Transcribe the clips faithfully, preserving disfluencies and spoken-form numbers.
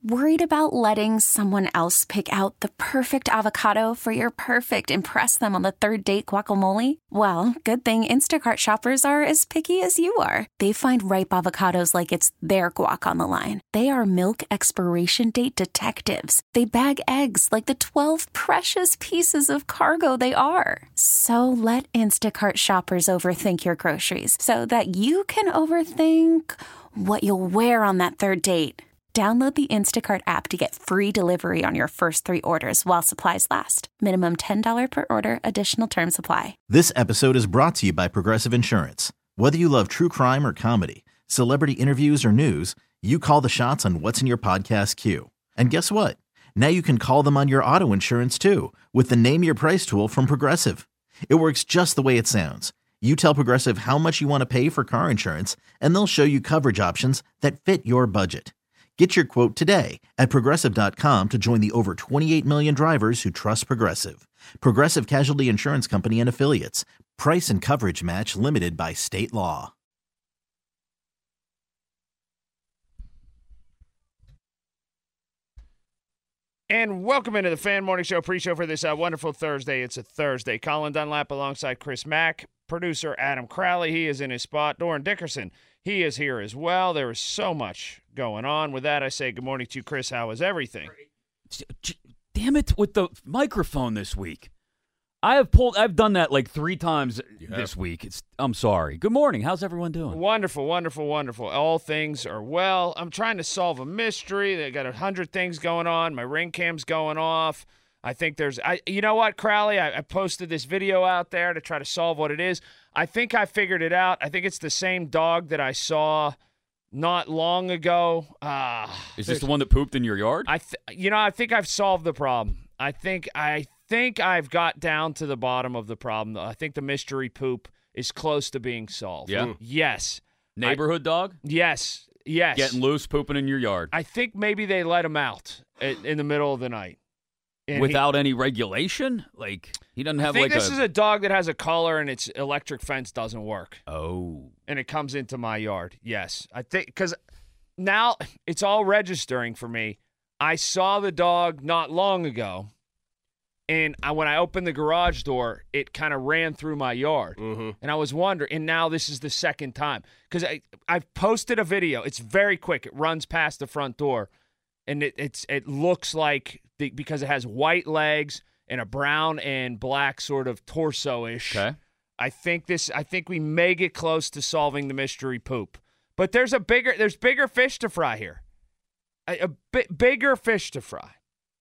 Worried about letting someone else pick out the perfect avocado for your perfect impress them on the third date guacamole? Well, good thing Instacart shoppers are as picky as you are. They find ripe avocados like it's their guac on the line. They are milk expiration date detectives. They bag eggs like the twelve precious pieces of cargo they are. So let Instacart shoppers overthink your groceries so that you can overthink what you'll wear on that third date. Download the Instacart app to get free delivery on your first three orders while supplies last. Minimum ten dollars per order. Additional terms apply. This episode is brought to you by Progressive Insurance. Whether you love true crime or comedy, celebrity interviews or news, you call the shots on what's in your podcast queue. And guess what? Now you can call them on your auto insurance too with the Name Your Price tool from Progressive. It works just the way it sounds. You tell Progressive how much you want to pay for car insurance, and they'll show you coverage options that fit your budget. Get your quote today at Progressive dot com to join the over twenty-eight million drivers who trust Progressive. Progressive Casualty Insurance Company and Affiliates. Price and coverage match limited by state law. And welcome into the Fan Morning Show pre-show for this uh, wonderful Thursday. It's a Thursday. Colin Dunlap alongside Chris Mack. Producer Adam Crowley, he is in his spot. Doran Dickerson, he is here as well. There is so much going on. With that, I say good morning to you, Chris. How is everything? Damn it with the microphone this week. I have pulled. I've done that like three times this week. It's. I'm sorry. Good morning. How's everyone doing? Wonderful, wonderful, wonderful. All things are well. I'm trying to solve a mystery. They got a hundred things going on. My ring cam's going off. I think there's. I. You know what, Crowley? I, I posted this video out there to try to solve what it is. I think I figured it out. I think it's the same dog that I saw not long ago. Uh, Is this the one that pooped in your yard? I. Th- you know, I think I've solved the problem. I think I. think I've got down to the bottom of the problem. I think the mystery poop is close to being solved. Yeah. Yes. Neighborhood I, dog? Yes. Yes. Getting loose, pooping in your yard. I think maybe they let him out in, in the middle of the night. And Without he, any regulation? Like, he doesn't have I think like this a... is a dog that has a collar and its electric fence doesn't work. Oh. And it comes into my yard. Yes. I think, because now it's all registering for me. I saw the dog not long ago. And I, when I opened the garage door, it kind of ran through my yard. Mm-hmm. And I was wondering, and now this is the second time. Because I, I've posted a video. It's very quick. It runs past the front door. And it it's it looks like, the, because it has white legs and a brown and black sort of torso-ish. Okay. I think this. I think we may get close to solving the mystery poop. But there's a bigger, there's bigger fish to fry here. A, a bit bigger fish to fry.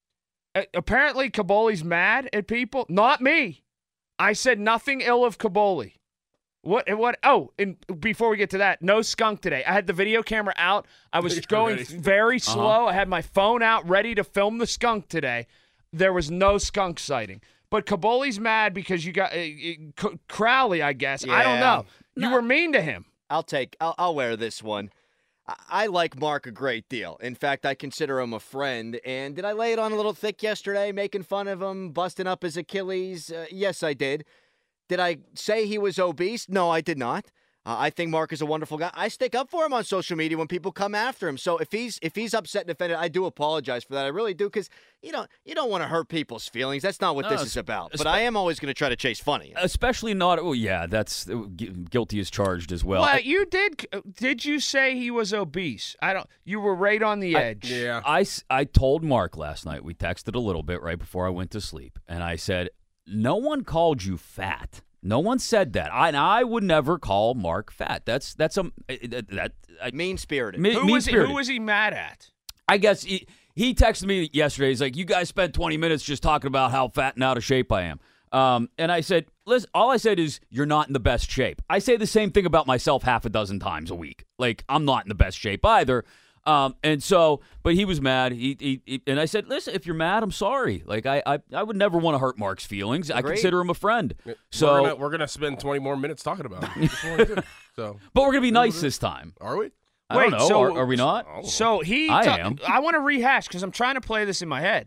Uh, apparently, Caboli's mad at people. Not me. I said nothing ill of Caboli. What? What? Oh, and before we get to that, no skunk today. I had the video camera out. I was going very slow. Uh-huh. I had my phone out, ready to film the skunk today. There was no skunk sighting. But Caboli's mad because you got uh, uh, Crowley, I guess. Yeah. I don't know. You No. were mean to him. I'll take. I'll, I'll wear this one. I, I like Mark a great deal. In fact, I consider him a friend. And did I lay it on a little thick yesterday, making fun of him, busting up his Achilles? Uh, yes, I did. Did I say he was obese? No, I did not. Uh, I think Mark is a wonderful guy. I stick up for him on social media when people come after him. So if he's if he's upset and offended, I do apologize for that. I really do, because you know you don't want to hurt people's feelings. That's not what No, this it's- is about. it's- But I am always going to try to chase funny. Especially not... Oh, yeah, that's... Guilty as charged as well. Well, I- you did. Did you say he was obese? I don't. You were right on the I- edge. Yeah. I, s- I told Mark last night, we texted a little bit right before I went to sleep, and I said, no one called you fat. No one said that. I and I would never call Mark fat. That's that's a that, that I, Mean spirited. me- Who was he, mean-spirited. who was he mad at? I guess he, he texted me yesterday. He's like, "You guys spent twenty minutes just talking about how fat and out of shape I am." Um, and I said, "Listen, all I said is you're not in the best shape." I say the same thing about myself half a dozen times a week. Like, I'm not in the best shape either. Um, and so, but he was mad. He, he, he and I said, "Listen, if you're mad, I'm sorry. Like, I, I, I would never want to hurt Mark's feelings. I Agreed. consider him a friend. So, we're gonna, we're gonna spend twenty more minutes talking about it. That's what we do. So, but we're gonna be nice this time. are we? I Wait, don't know. so- are, are we not? Oh. So he. I ta- am. I want to rehash because I'm trying to play this in my head.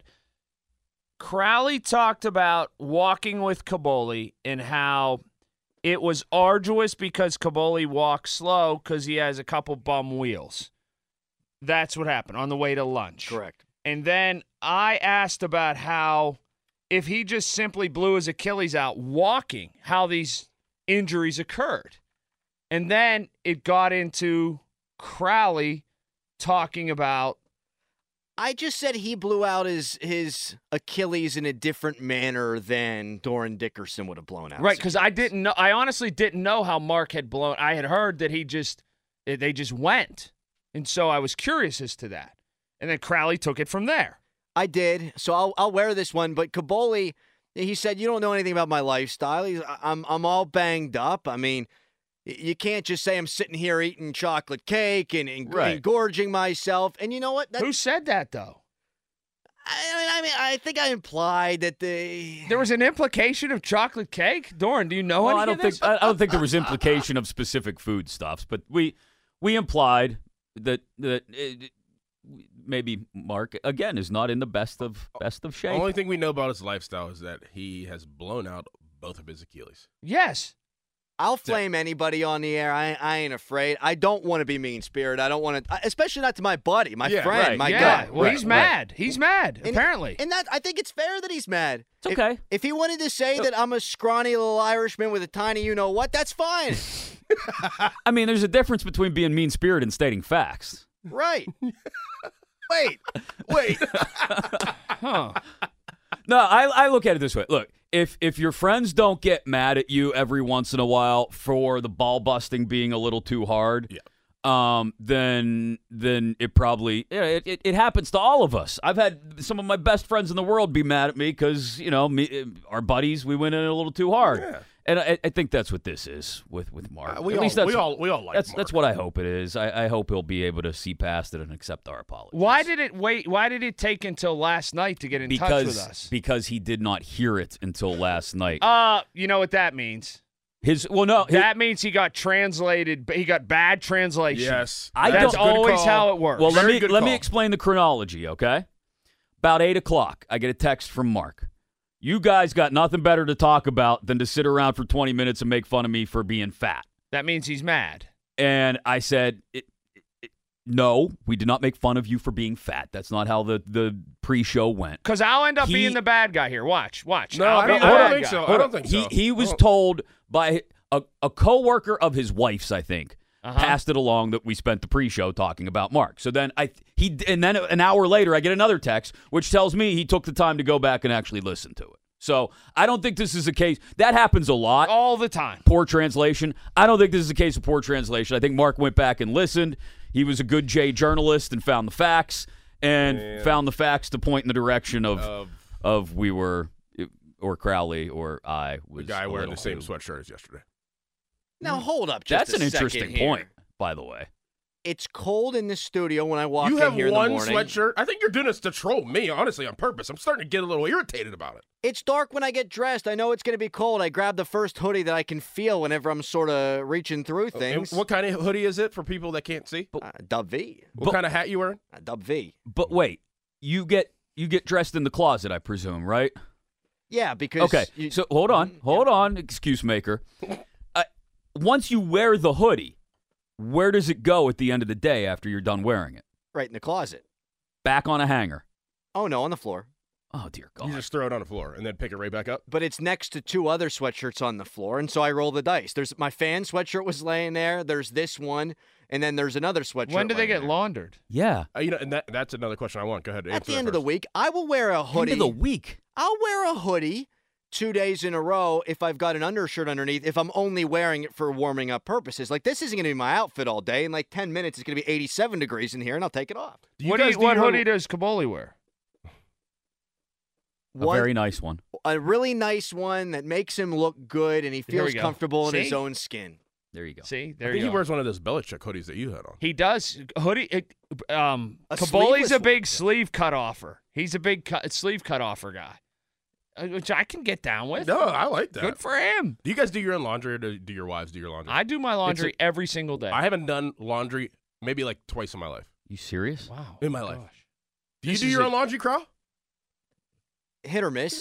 Crowley talked about walking with Caboli and how it was arduous because Caboli walks slow because he has a couple bum wheels. That's what happened on the way to lunch. Correct. And then I asked about how if he just simply blew his Achilles out walking, how these injuries occurred. And then it got into Crowley talking about. I just said he blew out his his Achilles in a different manner than Doran Dickerson would have blown out. Right, because I didn't know. I honestly didn't know how Mark had blown. I had heard that he just they just went, and so I was curious as to that. And then Crowley took it from there. I did, so I'll I'll wear this one. But Kaboli, he said, "You don't know anything about my lifestyle. He's, I'm I'm all banged up. I mean, you can't just say I'm sitting here eating chocolate cake and, and, Right. and gorging myself." And you know what? That, Who said that though? I mean, I mean, I think I implied that the There was an implication of chocolate cake. Doran, do you know Well, any I don't of think this? I I don't think there was implication of specific foodstuffs, but we we implied that that uh, maybe Mark again is not in the best of best of The shape. only thing we know about his lifestyle is that he has blown out both of his Achilles. Yes. I'll flame anybody on the air. I, I ain't afraid. I don't want to be mean-spirited. I don't want to, especially not to my buddy, my Yeah, friend, right. my yeah. guy. Well, Right, he's right. mad. He's mad, And- apparently. And that I think it's fair that he's mad. It's If- okay. If, he wanted to say that I'm a scrawny little Irishman with a tiny you-know-what, that's fine. I mean, there's a difference between being mean spirited and stating facts. Right. Wait. Wait. huh. No, I, I look at it this way. Look, if if your friends don't get mad at you every once in a while for the ball busting being a little too hard, Yeah. um, then then it probably yeah, it, it, it happens to all of us. I've had some of my best friends in the world be mad at me because you know me, our buddies, we went in a little too hard, Yeah. and I, I think that's what this is with with Mark. Uh, we at all least that's we all we all like that's Mark. that's what I hope it is. I, I hope he'll be able to see past it and accept our apologies. Why did it wait? Why did it take until last night to get in because touch with us? because he did not hear it until last night. Uh, you know what that means? His well, no, his- That means he got translated. He got bad translation. Yes. I That's don't- Good always call. how it works. Well, let Very me good let me call. explain the chronology, okay? About eight o'clock, I get a text from Mark. You guys got nothing better to talk about than to sit around for twenty minutes and make fun of me for being fat. That means he's mad. And I said, it, it, it- no, we did not make fun of you for being fat. That's not how the, the pre-show went. Because I'll end up He- being the bad guy here. Watch, watch. No, I'll I be don't, the I bad don't think guy. so. I Hold don't on. think he, so. He was Oh. told by a, a co-worker of his wife's, I think, Uh-huh. passed it along that we spent the pre-show talking about Mark. So then I he and then an hour later I get another text which tells me he took the time to go back and actually listen to it. So I don't think this is a case that happens a lot. all the time. Poor translation. I don't think this is a case of poor translation. I think Mark went back and listened. He was a good J journalist and found the facts and Man. found the facts to point in the direction of Of of we were or Crowley or I the was guy a wearing the little same too- sweatshirt as yesterday. Now, hold up just That's a an second interesting here. point, by the way. It's cold in the studio when I walk You in have here one in the morning. sweatshirt. I think you're doing this to troll me, honestly, on purpose. I'm starting to get a little irritated about it. It's dark when I get dressed. I know it's going to be cold. I grab the first hoodie that I can feel whenever I'm sort of reaching through And things. what kind of hoodie is it for people that can't see? Uh, Dub V. What But- kind of hat you wearing? Uh, Dub V. But wait, you get you get dressed in the closet, I presume, right? Yeah, because... Okay, you- so hold on, Mhm, hold on, excuse maker. Uh, once you wear the hoodie, where does it go at the end of the day after you're done wearing it? Right in the closet. Back on a hanger. Oh, no, on the floor. Oh, dear God. You just throw it on the floor and then pick it right back up. But it's next to two other sweatshirts on the floor, and so I roll the dice. There's my fan sweatshirt was laying there. There's this one, and then there's another sweatshirt. When do they laying get there. laundered? Yeah. Uh, you know, and that, that's another question I want. Go ahead. At answer the that end of the first. week, I will wear a hoodie. End of the week. I'll wear a hoodie two days in a row if I've got an undershirt underneath, if I'm only wearing it for warming up purposes. Like, this isn't going to be my outfit all day. In like ten minutes, it's going to be eighty-seven degrees in here, and I'll take it off. Do you what do guys you, what your- hoodie does Kaboli wear? A One- very nice one. a really nice one that makes him look good, and he Here we feels go. comfortable in his See? own skin. There you go. See, I there think you he go. wears one of those Belichick hoodies that you had on. He does hoodie. It, um, A Kaboli's sleeveless a one. big sleeve cut offer. He's a big cut, sleeve cut offer guy, uh, which I can get down with. No, I like that. Good for him. Do you guys do your own laundry or do, do your wives do your laundry? I do my laundry every single day. I haven't done laundry maybe like twice in my life. You serious? wow. In my life. Gosh. Do you This do is your a- own laundry, Crow? Hit or miss.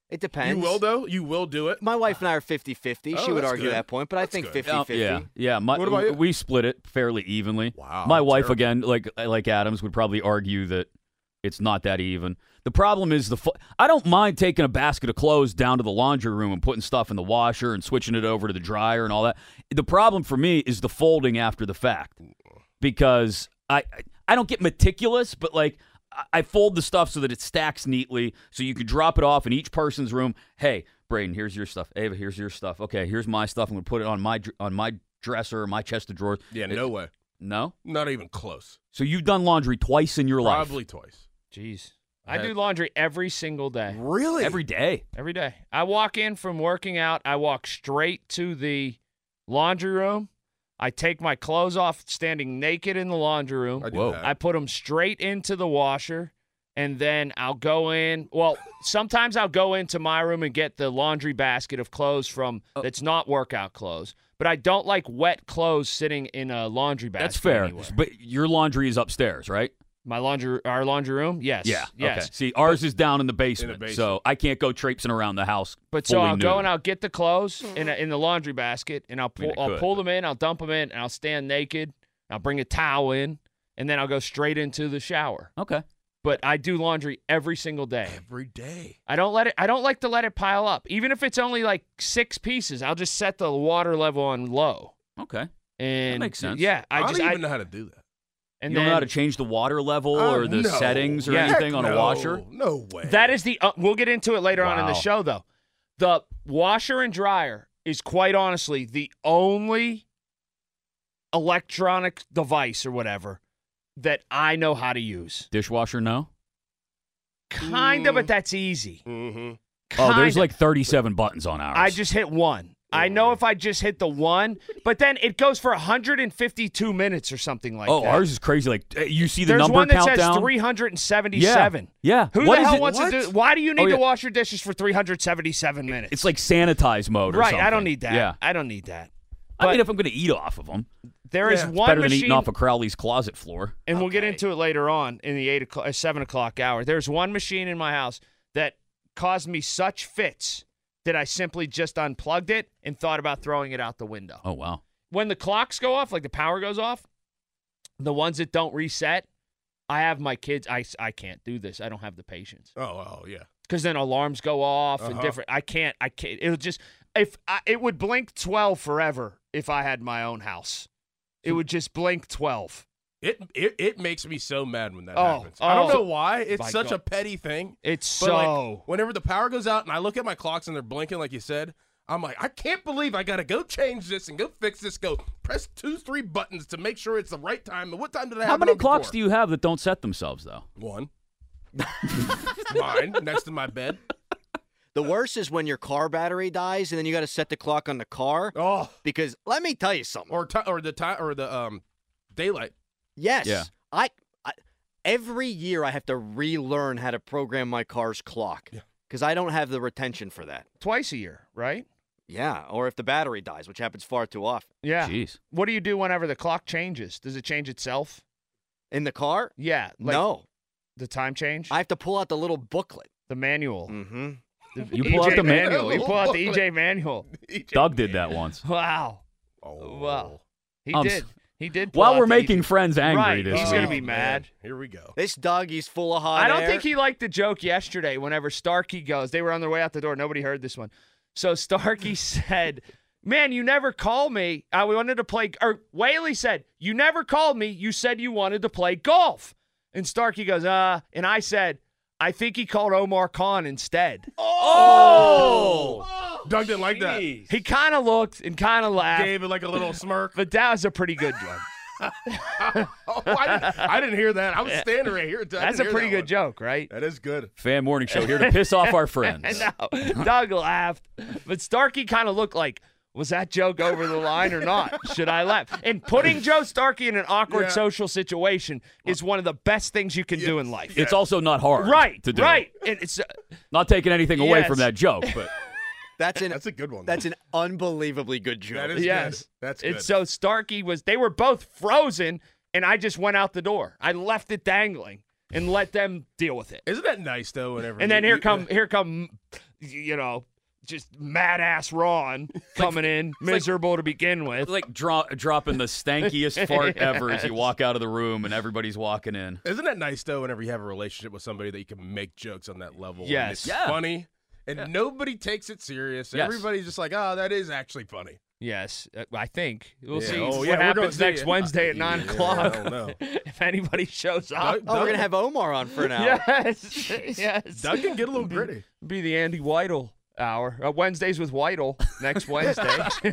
It depends. You will, though? You will do it? My wife and I are fifty-fifty. Oh, she would that's argue good. that point, but I That's think good. fifty-fifty. Yeah, yeah. My, What about you? We split it fairly evenly. Wow, My wife, terrible. again, like like Adams, would probably argue that it's not that even. The problem is the fo- I don't mind taking a basket of clothes down to the laundry room and putting stuff in the washer and switching it over to the dryer and all that. The problem for me is the folding after the fact, because I I don't get meticulous, but like I- I fold the stuff so that it stacks neatly, so you can drop it off in each person's room. Hey, Braden, here's your stuff. Ava, here's your stuff. Okay, here's my stuff. I'm gonna put it on my dr- on my dresser or my chest of drawers. Yeah, It- no way. No. Not even close. So you've done laundry twice in your life. Probably twice. Jeez. I I- do laundry every single day. Really? Every day. Every day. I walk in from working out. I walk straight to the laundry room. I take my clothes off standing naked in the laundry room. I do Whoa. that. I put them straight into the washer, and then I'll go in. Well, sometimes I'll go into my room and get the laundry basket of clothes from that's not workout clothes. But I don't like wet clothes sitting in a laundry basket. That's fair. anywhere. But your laundry is upstairs, right? My laundry, our laundry room, yes, Yeah. yes. Okay. See, ours is down in the, basement, basement. so I can't go traipsing around the house. But so fully I'll go nude. and I'll get the clothes in a, in the laundry basket, and I'll I mean, pull I I'll could, pull but- them in, I'll dump them in, and I'll stand naked. I'll bring a towel in, and then I'll go straight into the shower. Okay. But I do laundry every single day. Every day. I don't let it. I don't like to let it pile up, even if it's only like six pieces. I'll just set the water level on low. Okay. And makes sense. Yeah, I, I, just don't I, even know how to do that. and you then don't know how to change the water level Uh, or the no. settings or Yeah. anything Heck on a no. washer? No way. that is the. Uh, we'll get into it later on in the Wow. show, though. The washer and dryer is quite honestly the only electronic device or whatever that I know how to use. Dishwasher, no? Kind of, Mm. but that's easy. Mm-hmm. Oh, there's Kinda. like thirty-seven buttons on ours. I just hit one. I know if I just hit the one, but then it goes for one hundred fifty-two minutes or something like oh, that. ours is crazy. Like uh, you see the There's number one that countdown. says three hundred seventy-seven. Yeah. Who What the is hell it? wants What? to do? Why do you need Oh, to yeah. wash your dishes for three hundred seventy-seven minutes? It's like sanitize mode or right. something. I don't need that. Yeah. I don't need that. I But mean, if I'm going to eat off of them, there is Yeah. it's one better than machine, eating off of Crowley's closet floor. and we'll get Okay. into it later on in the eight o'clock, uh, seven o'clock hour. There's one machine in my house that caused me such fits that I simply just unplugged it and thought about throwing it out the window. Oh, wow. When the clocks go off, like the power goes off, the ones that don't reset, I have my kids. I, I can't do this. I don't have the patience Oh, oh, yeah. because then alarms go off and Uh-huh. different. I can't. I can't. It'll just if I, it would blink twelve forever if I had my own house. It would just blink twelve. It, it it makes me so mad when that Oh, happens. I don't oh. know why. It's My such God. a petty thing. It's But so. like, whenever the power goes out and I look at my clocks and they're blinking, like you said, I'm like, I can't believe I gotta go change this and go fix this. Go press two, three buttons to make sure it's the right time. What time did I have? How it many on clocks before? do you have that don't set themselves, though? One. Mine next to my bed. The worst is when your car battery dies and then you got to set the clock on the car. Oh, Because let me tell you something. or ti or the time or the um daylight. Yes. Yeah. I, I every year I have to relearn how to program my car's clock Yeah. because I don't have the retention for that. Twice a year, right? Yeah, or if the battery dies, which happens far too often. Yeah. Jeez. What do you do whenever the clock changes? Does it change itself? In the car? Yeah. Like no. The time change? I have to pull out the little booklet. the manual. Mm-hmm. The You E pull out J the man- manual. You pull out the E J Booklet. manual. Doug did that once. Wow. Oh, Wow. He Um, did. He did. pull While out we're the E J making friends angry Right, this he's week. gonna be man. mad. Here we go. This Doug, he's full of hot I don't air. think he liked the joke yesterday whenever Starkey goes. They were on their way out the door. Nobody heard this one. So Starkey said, man, you never called me. Uh, we wanted to play. Or Whaley said, you never called me. You said you wanted to play golf. And Starkey goes, uh, and I said, I think he called Omar Khan instead. Oh! Doug didn't like that. He kind of looked and kind of laughed. Gave it like a little smirk. But that was a pretty good one. Oh, I, didn't, I didn't hear that. I was standing right here. I didn't That's a hear pretty that good one. joke, right? That is good. Fan Morning Show here to piss off our friends. I know. Doug laughed. But Starkey kind of looked like, was that joke over the line or not? Should I laugh? And putting Joe Starkey in an awkward Yeah. social situation is one of the best things you can do in life. It's also not hard Right, to do. right. And it's uh, Not taking anything away Yes. from that joke, but That's an That's a good one. that's an unbelievably good joke. That is yes. good. That's good. And so Starkey was, they were both frozen, and I just went out the door. I left it dangling and let them deal with it. Isn't that nice though? Whenever And then you- here you- come here come you know, just mad ass Ron coming in, miserable like, to begin with. Like dro- dropping the stankiest fart ever as you walk out of the room and everybody's walking in. Isn't that nice, though, whenever you have a relationship with somebody that you can make jokes on that level? Yes. And it's Yeah. funny, and Yeah. nobody takes it serious. Yes. Everybody's just like, oh, that is actually funny. Yes, uh, I think. We'll Yeah. see Oh, what yeah, we're happens gonna next see. Wednesday at nine Yeah, o'clock. I don't know. If anybody shows up. Doug- Oh, we're going to have Omar on for an hour. Yes, yes. Doug can get a little gritty. Be the Andy Weidel hour. Uh, Wednesdays with Weidel next Wednesday.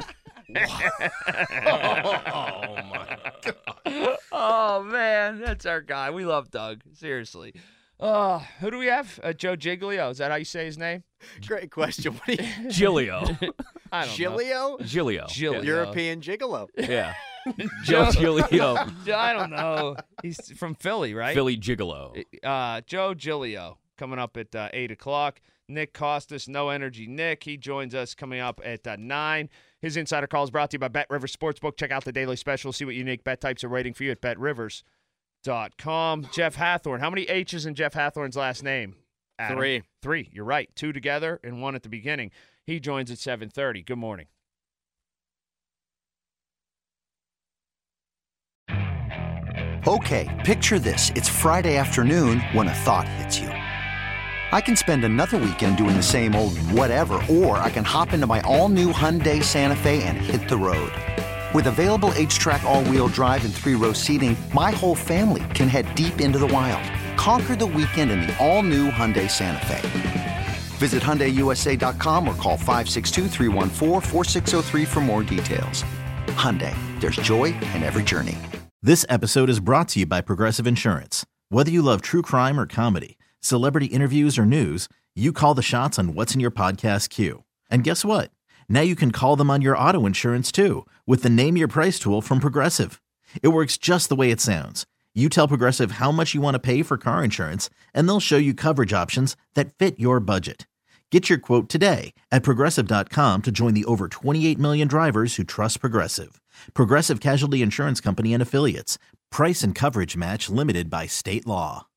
Oh, my God. Oh, man. That's our guy. We love Doug. Seriously. Uh, who do we have? Uh, Joe Giglio. Is that how you say his name? Great question. What do you, Gilio. I don't Gilio? Gilio. know. Giglio. European gigolo. Yeah. Joe Gilio. I don't know. He's from Philly, right? Philly Gigolo. Uh, Joe Giglio coming up at uh, eight o'clock. Nick Costas, No Energy Nick. He joins us coming up at uh, nine. His Insider Call is brought to you by Bet Rivers Sportsbook. Check out the daily special. See what unique bet types are waiting for you at bet rivers dot com. Jeff Hathorn. How many H's in Jeff Hathorn's last name? Adam? Three. Three. You're right. Two together and one at the beginning. He joins at seven thirty. Good morning. Okay, picture this. It's Friday afternoon when a thought hits you. I can spend another weekend doing the same old whatever, or I can hop into my all-new Hyundai Santa Fe and hit the road. With available H-Track all-wheel drive and three-row seating, my whole family can head deep into the wild. Conquer the weekend in the all-new Hyundai Santa Fe. Visit Hyundai U S A dot com or call five six two, three one four, four six zero three for more details. Hyundai, there's joy in every journey. This episode is brought to you by Progressive Insurance. Whether you love true crime or comedy, celebrity interviews or news, you call the shots on what's in your podcast queue. And guess what? Now you can call them on your auto insurance too with the Name Your Price tool from Progressive. It works just the way it sounds. You tell Progressive how much you want to pay for car insurance, and they'll show you coverage options that fit your budget. Get your quote today at Progressive dot com to join the over twenty-eight million drivers who trust Progressive. Progressive Casualty Insurance Company and Affiliates. Price and coverage match limited by state law.